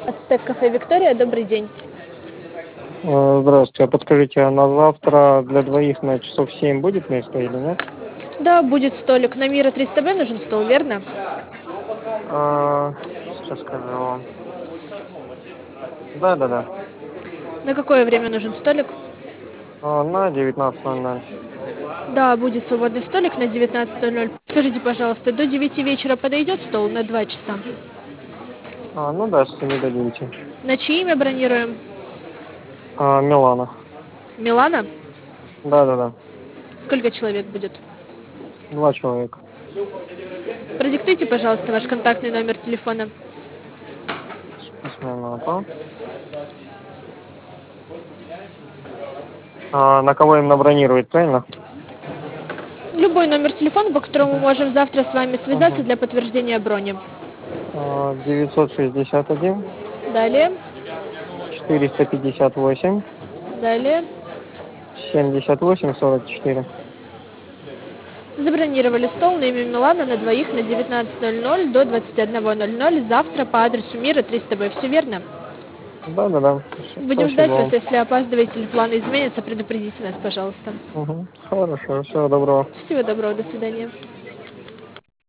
Ацтек кафе Виктория, добрый день. Здравствуйте. А подскажите, а на завтра для двоих на часов 7 будет место или нет? Да, будет столик. На Мира 300Б нужен стол, верно? А, Сейчас скажу. Да. На какое время нужен столик? На 19:00. Да, будет свободный столик на 19:00. Скажите, пожалуйста, до 9 вечера подойдет стол на 2 часа? Ну да, с 7 до 9. На чье имя бронируем? Милана. Милана? Да. Сколько человек будет? 2 человека. Продиктуйте, пожалуйста, ваш контактный номер телефона. Сейчас минуту. На кого именно бронировать, правильно? Любой номер телефона, по которому мы Мгм. можем завтра с вами связаться Мгм. для подтверждения брони. 961 Далее, 458 далее. 78 44. Забронировали стол на имя Милана на двоих на 19:00 до 21:00 завтра по адресу Мира 300Б. Все верно? Да. Будем Спасибо ждать вас, вам. если опаздываете или планы изменятся, предупредите нас, пожалуйста. Хорошо. Всего доброго. Всего доброго, до свидания.